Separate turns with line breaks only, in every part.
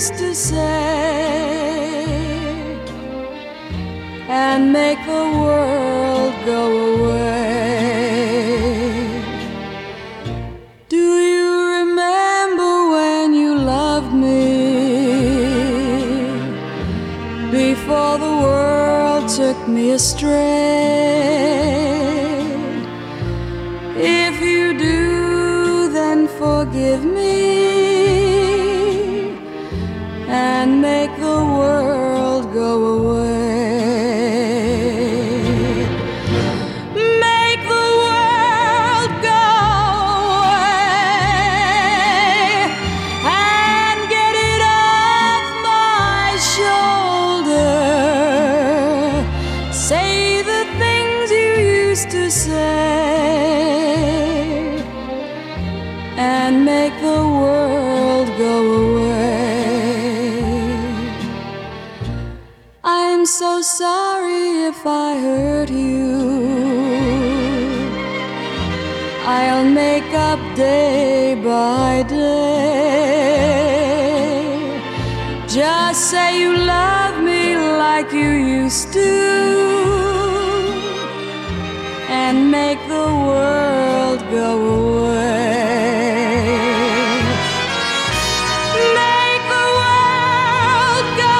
used to say, and make the world go away. Do you remember when you loved me, before the world took me astray? If you do, then forgive me and make the world go away. Make the world go away and get it off my shoulder. Say the things you used to say and make the world go away. I'm so sorry if I hurt you. I'll make up day by day. Just say you love me like you used to, and make the world go away. Make the world go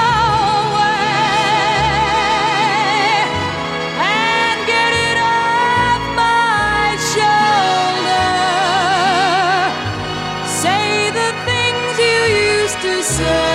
away and get it off my shoulder. Say the things you used to say